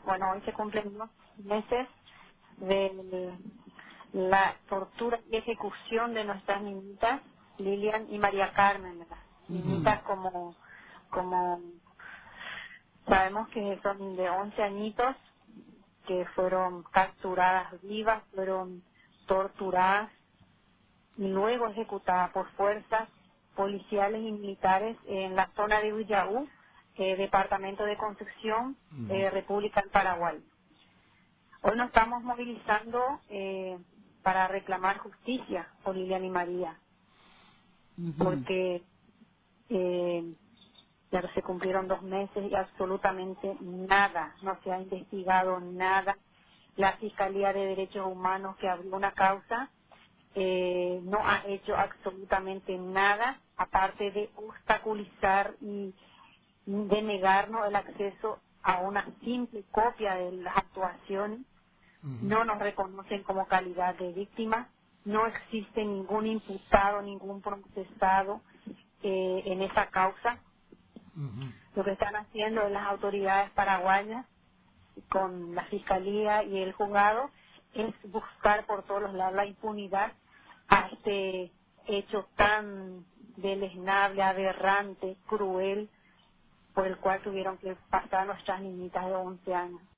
bueno, hoy se cumplen 2 meses de la tortura y ejecución de nuestras niñitas, Lilian y María Carmen, ¿verdad? Ujú, Niñitas como sabemos que son de 11 añitos, que fueron capturadas vivas, fueron torturadas y luego ejecutadas por fuerzas policiales y militares en la zona de Villaú, Departamento de Concepción, ujú, República del Paraguay. Hoy nos estamos movilizando para reclamar justicia por Lilian y María, ujú, porque ya se cumplieron 2 meses y absolutamente nada, no se ha investigado nada. La Fiscalía de Derechos Humanos, que abrió una causa, no ha hecho absolutamente nada, aparte de obstaculizar y de negarnos el acceso a una simple copia de las actuaciones. ujú, No nos reconocen como calidad de víctima, no existe ningún imputado, ningún procesado en esa causa. ujú. Lo que están haciendo las autoridades paraguayas con la Fiscalía y el juzgado es buscar por todos los lados la impunidad a este hecho tan deleznable, aberrante, cruel, por el cual tuvieron que pasar nuestras niñitas de 11 años.